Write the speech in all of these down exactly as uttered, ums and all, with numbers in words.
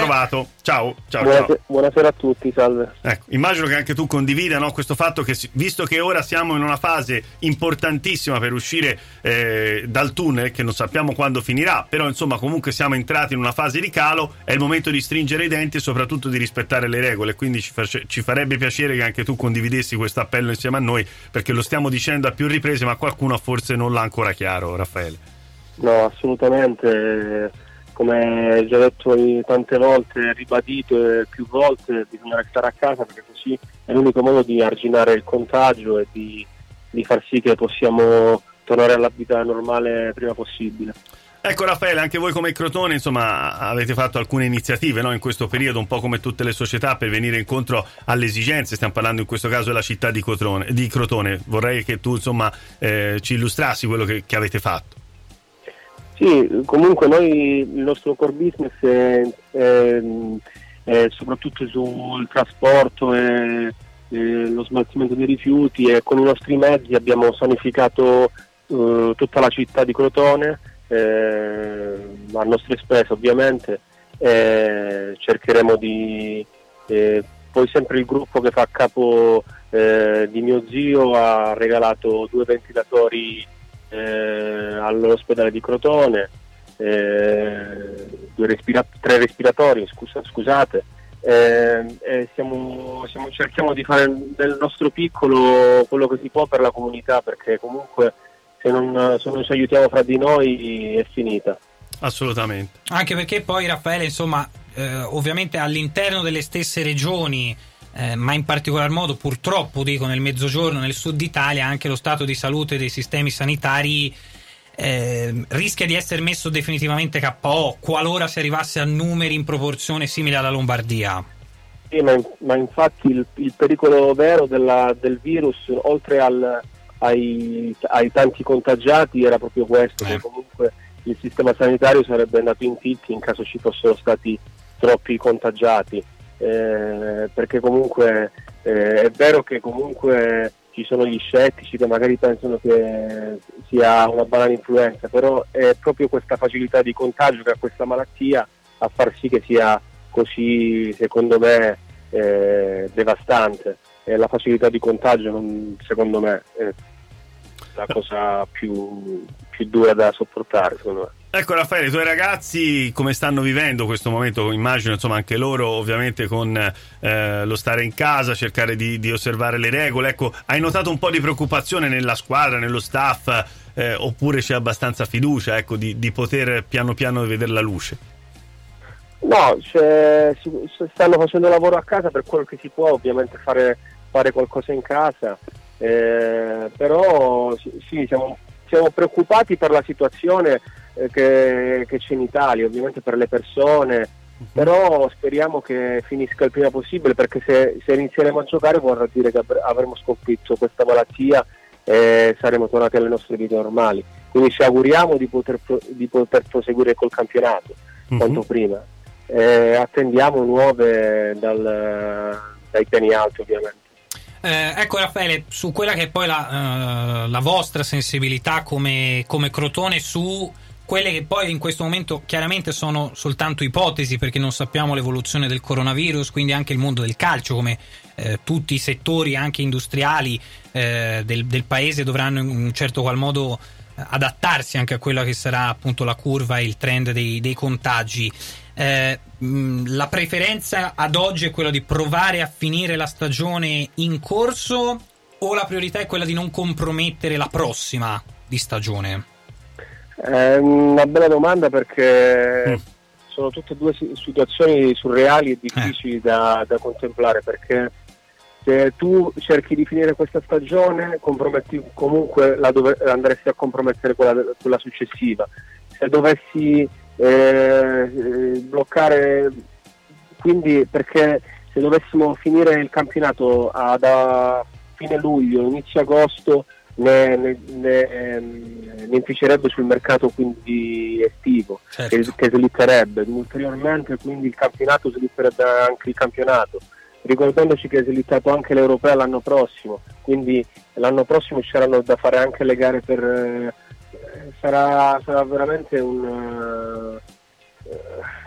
trovato. Ciao, ciao, Buonasera, ciao. Buonasera a tutti, salve. Ecco, immagino che anche tu condivida, no, questo fatto che, visto che ora siamo in una fase importantissima per uscire eh, dal tunnel, che non sappiamo quando finirà, però insomma comunque siamo entrati in una fase di calo, è il momento di stringere i denti e soprattutto di rispettare le regole, quindi ci, face, ci farebbe piacere che anche tu condividessi questo appello insieme a noi, perché lo stiamo dicendo a più riprese, ma qualcuno forse non l'ha ancora chiaro, Raffaele. No, assolutamente, come già detto tante volte, ribadito e più volte, bisogna restare a casa perché così è l'unico modo di arginare il contagio e di, di far sì che possiamo tornare alla vita normale prima possibile. Ecco Raffaele, anche voi come Crotone insomma avete fatto alcune iniziative, no, in questo periodo, un po' come tutte le società, per venire incontro alle esigenze. Stiamo parlando in questo caso della città di Crotone. Di Crotone. Vorrei che tu insomma eh, ci illustrassi quello che, che avete fatto. Sì, comunque noi il nostro core business è, è, è soprattutto sul trasporto e, e lo smaltimento dei rifiuti, e con i nostri mezzi abbiamo sanificato uh, tutta la città di Crotone, eh, a nostre spese ovviamente. Eh, cercheremo di eh, poi sempre il gruppo che fa capo eh, di mio zio ha regalato due ventilatori eh, all'ospedale di Crotone, eh, due respira- tre respiratori scusa, scusate eh, eh, siamo, siamo, cerchiamo di fare del nostro piccolo quello che si può per la comunità, perché comunque se non, se non ci aiutiamo fra di noi è finita. Assolutamente. Anche perché poi Raffaele, insomma, eh, ovviamente all'interno delle stesse regioni, eh, ma in particolar modo purtroppo dico nel mezzogiorno, nel sud Italia, anche lo stato di salute dei sistemi sanitari eh, rischia di essere messo definitivamente K O qualora si arrivasse a numeri in proporzione simili alla Lombardia. Sì, ma, ma infatti il, il pericolo vero della, del virus, oltre al, ai, ai tanti contagiati, era proprio questo, eh. che comunque il sistema sanitario sarebbe andato in tilt in caso ci fossero stati troppi contagiati, eh, perché comunque eh, è vero che comunque ci sono gli scettici che magari pensano che sia una banale influenza, però è proprio questa facilità di contagio che ha questa malattia a far sì che sia così, secondo me, eh, devastante. E la facilità di contagio non, secondo me è la cosa più, più dura da sopportare, secondo me. Ecco Raffaele, i tuoi ragazzi come stanno vivendo questo momento? Immagino insomma anche loro ovviamente con eh, lo stare in casa, cercare di, di osservare le regole. Ecco, hai notato un po' di preoccupazione nella squadra, nello staff, eh, oppure c'è abbastanza fiducia, ecco, di, di poter piano piano vedere la luce? No, cioè, si, stanno facendo lavoro a casa per quello che si può, ovviamente fare, fare qualcosa in casa, eh, però sì, siamo, siamo preoccupati per la situazione eh, che, che c'è in Italia, ovviamente per le persone, uh-huh. però speriamo che finisca il prima possibile, perché se, se inizieremo a giocare vorrà dire che avremo sconfitto questa malattia e saremo tornati alle nostre vite normali, quindi ci auguriamo di poter, di poter proseguire col campionato uh-huh. quanto prima. Eh, attendiamo nuove dal, dai piani alti ovviamente. Eh, ecco Raffaele, su quella che è poi la, uh, la vostra sensibilità come, come Crotone, su quelle che poi in questo momento chiaramente sono soltanto ipotesi, perché non sappiamo l'evoluzione del coronavirus, quindi anche il mondo del calcio, come eh, tutti i settori anche industriali eh, del, del paese, dovranno in un certo qual modo adattarsi anche a quella che sarà appunto la curva e il trend dei, dei contagi. Eh, mh, la preferenza ad oggi è quella di provare a finire la stagione in corso, o la priorità è quella di non compromettere la prossima di stagione? È una bella domanda, perché mm. sono tutte e due situazioni surreali e difficili eh. da, da contemplare, perché se tu cerchi di finire questa stagione comprometti comunque la dove, andresti a compromettere quella, quella successiva. Se dovessi eh, bloccare, quindi, perché se dovessimo finire il campionato a, da fine luglio, inizio agosto, ne, ne, ne, ne inficerebbe sul mercato quindi estivo, certo. che, che slitterebbe ulteriormente, quindi il campionato slitterebbe anche il campionato, ricordandoci che è slittato anche l'Europea l'anno prossimo, quindi l'anno prossimo ci saranno da fare anche le gare per eh, sarà, sarà veramente un, uh,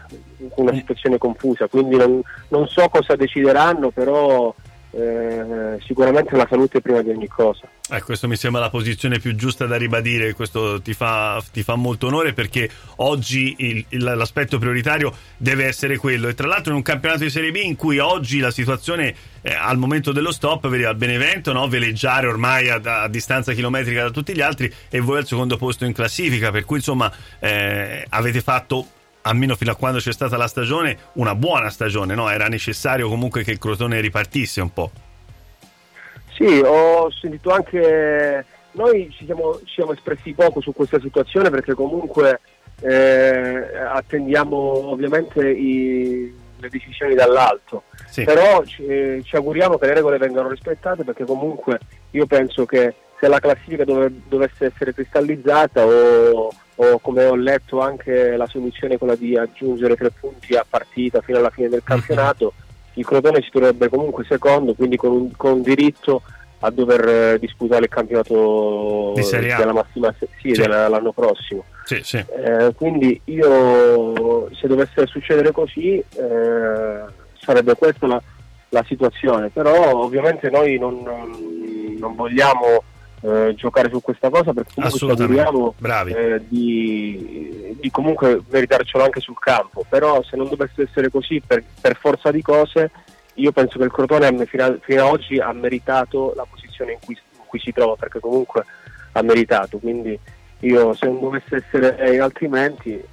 una situazione confusa, quindi non, non so cosa decideranno, però eh, sicuramente la salute è prima di ogni cosa. Eh, questo mi sembra la posizione più giusta da ribadire, questo ti fa, ti fa molto onore, perché oggi il, il, l'aspetto prioritario deve essere quello, e tra l'altro in un campionato di Serie B in cui oggi la situazione eh, al momento dello stop vedeva il Benevento, no, veleggiare ormai a, a distanza chilometrica da tutti gli altri e voi al secondo posto in classifica, per cui insomma eh, avete fatto, almeno fino a quando c'è stata la stagione, una buona stagione, no? Era necessario comunque che il Crotone ripartisse un po'. Sì, ho sentito anche, noi ci siamo, ci siamo espressi poco su questa situazione perché comunque eh, attendiamo ovviamente i, le decisioni dall'alto, sì. Però ci, ci auguriamo che le regole vengano rispettate, perché comunque io penso che se la classifica dove, dovesse essere cristallizzata o, o come ho letto anche la soluzione quella di aggiungere tre punti a partita fino alla fine del campionato, il Crotone si troverebbe comunque secondo, quindi con un, con un diritto a dover eh, disputare il campionato di Serie A. della massima sì, sì. Della, l'anno prossimo. Sì, sì. Eh, quindi io, se dovesse succedere così, eh, sarebbe questa la, la situazione, però ovviamente noi non, non vogliamo eh, giocare su questa cosa, perché comunque ci auguriamo eh, di, di comunque meritarcelo anche sul campo, però se non dovesse essere così, per, per forza di cose, io penso che il Crotone fino a, fino a oggi ha meritato la posizione in cui, in cui si trova, perché comunque ha meritato, quindi io, se non dovesse essere altrimenti eh,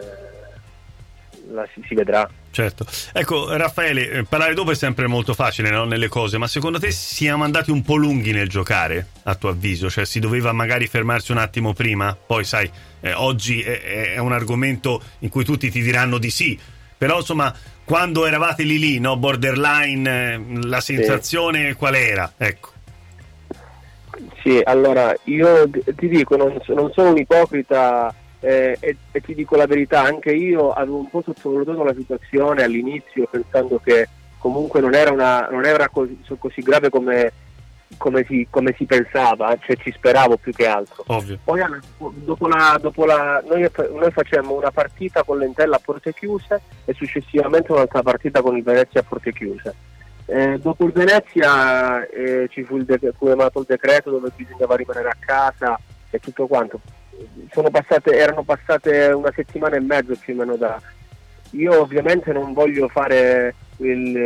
la si, si vedrà. Certo. Ecco Raffaele, eh, parlare dopo è sempre molto facile, no? Nelle cose, ma secondo te siamo andati un po' lunghi nel giocare, a tuo avviso? Cioè si doveva magari fermarsi un attimo prima? Poi sai, eh, oggi è, è un argomento in cui tutti ti diranno di sì, però insomma quando eravate lì lì, no? Borderline, eh, la sensazione sì. Qual era? Ecco. Sì, allora io ti dico, non, non sono un ipocrita eh, e, e ti dico la verità, anche io avevo un po' sottovalutato la situazione all'inizio, pensando che comunque non era, una, non era così, così grave come, come, si, come si pensava, cioè ci speravo più che altro. Ovvio. Poi dopo la, dopo la, noi, noi facemmo una partita con l'Entella a porte chiuse e successivamente un'altra partita con il Venezia a porte chiuse. Eh, dopo il Venezia eh, ci fu, il de- fu emanato il decreto dove bisognava rimanere a casa e tutto quanto. Sono passate, erano passate una settimana e mezzo più o meno da. Io ovviamente non voglio fare il,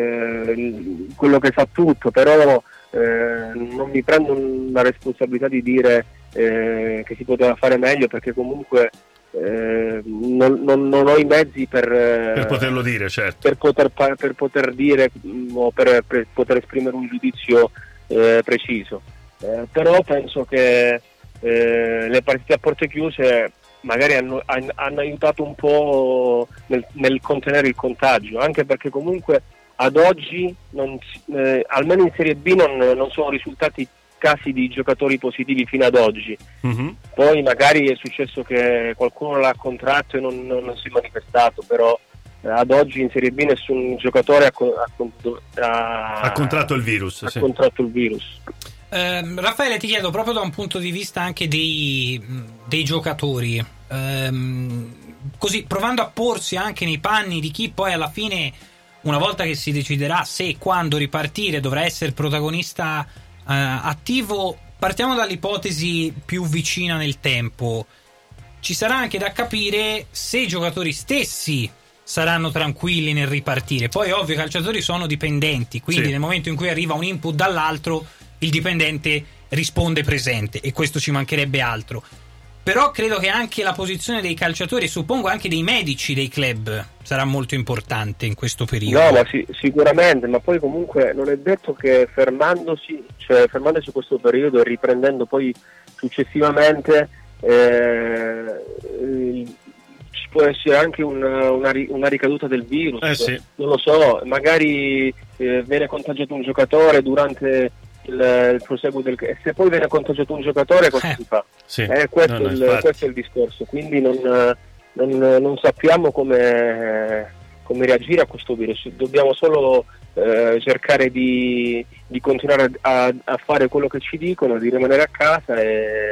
il, quello che sa tutto, però eh, non mi prendo la responsabilità di dire eh, che si poteva fare meglio, perché comunque Eh, non, non, non ho i mezzi per, per poterlo dire, certo, per poter, per poter dire mh, o per, per poter esprimere un giudizio eh, preciso, eh, però penso che eh, le partite a porte chiuse magari hanno, hanno aiutato un po' nel, nel contenere il contagio, anche perché comunque ad oggi non, eh, almeno in Serie B non, non sono risultati casi di giocatori positivi fino ad oggi. Mm-hmm. Poi magari è successo che qualcuno l'ha contratto e non, non, non si è manifestato, però eh, ad oggi in Serie B nessun giocatore ha, ha, ha, ha contratto il virus. Ha sì. contratto il virus. Eh, Raffaele, ti chiedo proprio da un punto di vista anche dei, dei giocatori, ehm, così provando a porsi anche nei panni di chi poi alla fine, una volta che si deciderà se e quando ripartire, dovrà essere protagonista Uh, attivo. Partiamo dall'ipotesi più vicina nel tempo. Ci sarà anche da capire se i giocatori stessi saranno tranquilli nel ripartire. Poi ovvio i calciatori sono dipendenti, quindi sì. Nel momento in cui arriva un input dall'altro il dipendente risponde presente, e questo ci mancherebbe altro. Però credo che anche la posizione dei calciatori, suppongo anche dei medici dei club, sarà molto importante in questo periodo. No, ma sì, sicuramente, ma poi comunque non è detto che fermandosi, cioè fermandosi questo periodo e riprendendo poi successivamente eh, ci può essere anche una, una, una ricaduta del virus. Eh sì. Non lo so, magari eh, viene contagiato un giocatore durante il, il proseguo del, e se poi viene contagiato un giocatore cosa eh, si fa? Sì. Eh, questo, no, no, il, questo è il discorso, quindi non, non, non sappiamo come, come reagire a questo virus, dobbiamo solo eh, cercare di, di continuare a, a fare quello che ci dicono, di rimanere a casa e,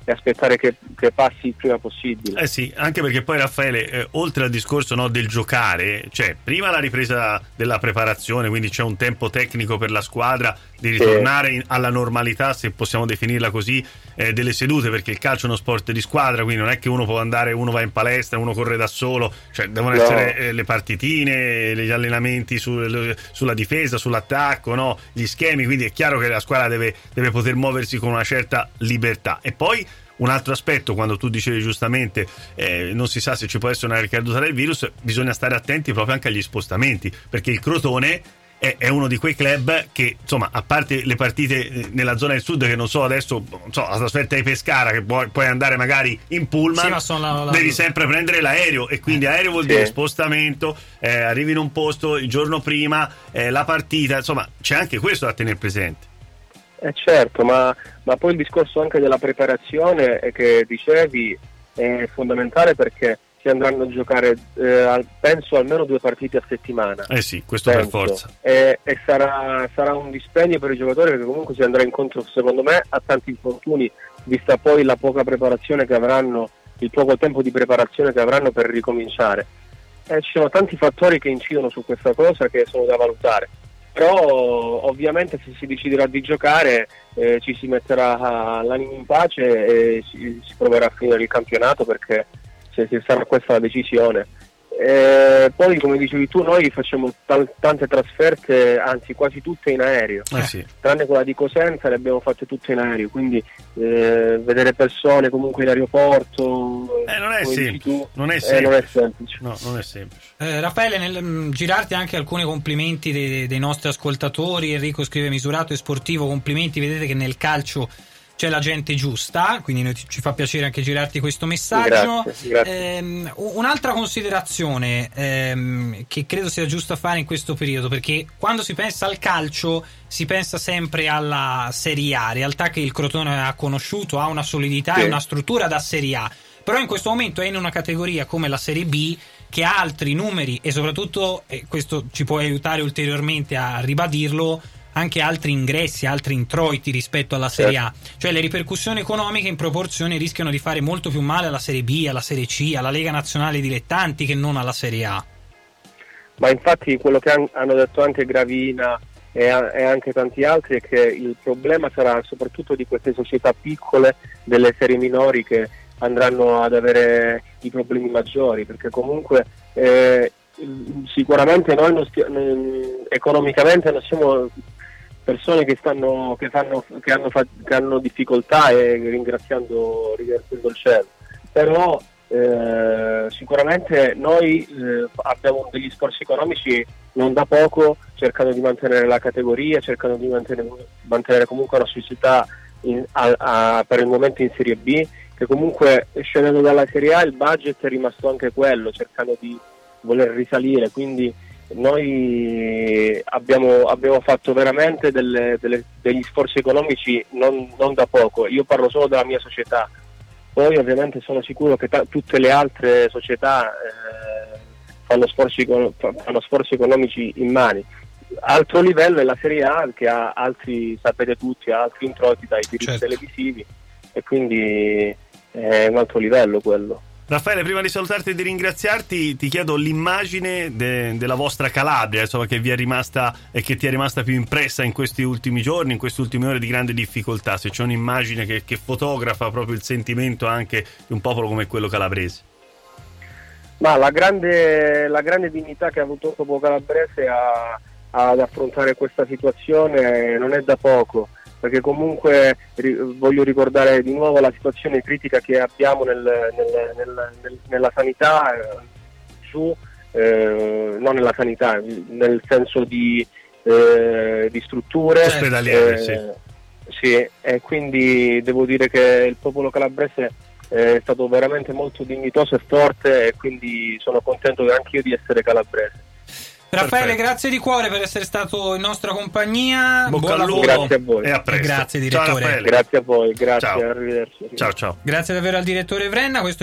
e aspettare che, che passi il prima possibile. Eh sì, anche perché poi Raffaele, eh, oltre al discorso, no, del giocare, cioè prima la ripresa della preparazione, quindi c'è un tempo tecnico per la squadra di ritornare in, alla normalità, se possiamo definirla così, eh, delle sedute, perché il calcio è uno sport di squadra, quindi non è che uno può andare, uno va in palestra, uno corre da solo, cioè devono no. essere eh, le partitine, gli allenamenti sul, sulla difesa, sull'attacco, no? Gli schemi, quindi è chiaro che la squadra deve, deve poter muoversi con una certa libertà. E poi un altro aspetto, quando tu dicevi giustamente eh, non si sa se ci può essere una ricaduta del virus, bisogna stare attenti proprio anche agli spostamenti, perché il Crotone è, è uno di quei club che, insomma, a parte le partite nella zona del sud, che non so adesso, non so, la trasferta di Pescara, che puoi, puoi andare magari in pullman, sì, la, la... devi sempre prendere l'aereo, e quindi aereo vuol dire sì. spostamento, eh, arrivi in un posto il giorno prima, eh, la partita, insomma c'è anche questo da tenere presente. Eh certo, ma, ma poi il discorso anche della preparazione eh, che dicevi è fondamentale, perché si andranno a giocare eh, al, penso almeno due partite a settimana. Eh sì, questo penso. per forza. E, e sarà, sarà un dispendio per i giocatori, perché comunque si andrà incontro, secondo me, a tanti infortuni, vista poi la poca preparazione che avranno, il poco tempo di preparazione che avranno per ricominciare. Eh, ci sono tanti fattori che incidono su questa cosa, che sono da valutare. Però ovviamente se si deciderà di giocare eh, ci si metterà l'animo in pace e si, si proverà a finire il campionato, perché se, se sarà questa la decisione. E poi, come dicevi tu, noi facciamo t- tante trasferte, anzi quasi tutte in aereo, eh sì. tranne quella di Cosenza, le abbiamo fatte tutte in aereo, quindi eh, vedere persone comunque in aeroporto eh, non, è semplice. Tu, non è eh, semplice non è semplice no, non è semplice. Eh, Raffaele, nel mh, girarti anche alcuni complimenti dei, dei nostri ascoltatori. Enrico scrive: misurato e sportivo, complimenti, vedete che nel calcio c'è la gente giusta, quindi noi ci fa piacere anche girarti questo messaggio. Grazie, grazie. Ehm, un'altra considerazione ehm, che credo sia giusto fare in questo periodo, perché quando si pensa al calcio si pensa sempre alla Serie A, realtà che il Crotone ha conosciuto, ha una solidità sì. e una struttura da Serie A, però in questo momento è in una categoria come la Serie B, che ha altri numeri e soprattutto, e questo ci può aiutare ulteriormente a ribadirlo, anche altri ingressi, altri introiti rispetto alla Serie A. Cioè le ripercussioni economiche in proporzione rischiano di fare molto più male alla Serie B, alla Serie C, alla Lega Nazionale Dilettanti, che non alla Serie A. Ma infatti quello che han- hanno detto anche Gravina e, a- e anche tanti altri è che il problema sarà soprattutto di queste società piccole, delle serie minori, che andranno ad avere i problemi maggiori, perché comunque eh, sicuramente noi non sti- economicamente non siamo persone che stanno che fanno che hanno, fa- che hanno difficoltà, e ringraziando ringraziando il cielo, però eh, sicuramente noi eh, abbiamo degli sforzi economici non da poco, cercando di mantenere la categoria, cercando di mantenere, mantenere comunque una società in, a, a, per il momento in Serie B, che comunque scendendo dalla Serie A il budget è rimasto anche quello, cercando di voler risalire, quindi noi abbiamo, abbiamo fatto veramente delle, delle, degli sforzi economici non, non da poco. Io parlo solo della mia società, poi ovviamente sono sicuro che ta- tutte le altre società eh, fanno, sforzi, fanno sforzi economici immani. Altro livello è la Serie A, che ha altri, sapete tutti, ha altri introiti dai diritti certo. televisivi, e quindi è un altro livello quello. Raffaele, prima di salutarti e di ringraziarti, ti chiedo l'immagine de- della vostra Calabria, insomma, che vi è rimasta e che ti è rimasta più impressa in questi ultimi giorni, in queste ultime ore di grande difficoltà. Se c'è un'immagine che, che fotografa proprio il sentimento anche di un popolo come quello calabrese. Ma la grande, la grande dignità che ha avuto il popolo calabrese a, ad affrontare questa situazione non è da poco, perché comunque ri, voglio ricordare di nuovo la situazione critica che abbiamo nel, nel, nel, nel, nella sanità, eh, su, eh, non nella sanità, nel senso di, eh, di strutture ospedaliere, eh, sì. sì, e quindi devo dire che il popolo calabrese è stato veramente molto dignitoso e forte, e quindi sono contento anche io di essere calabrese. Raffaele, Perfetto. Grazie di cuore per essere stato in nostra compagnia. Bocca Buon al lupo. Grazie a voi. E a presto. Grazie direttore. Ciao, grazie a voi, grazie, ciao. arrivederci. Ciao ciao. Grazie davvero al direttore Vrenna. Questo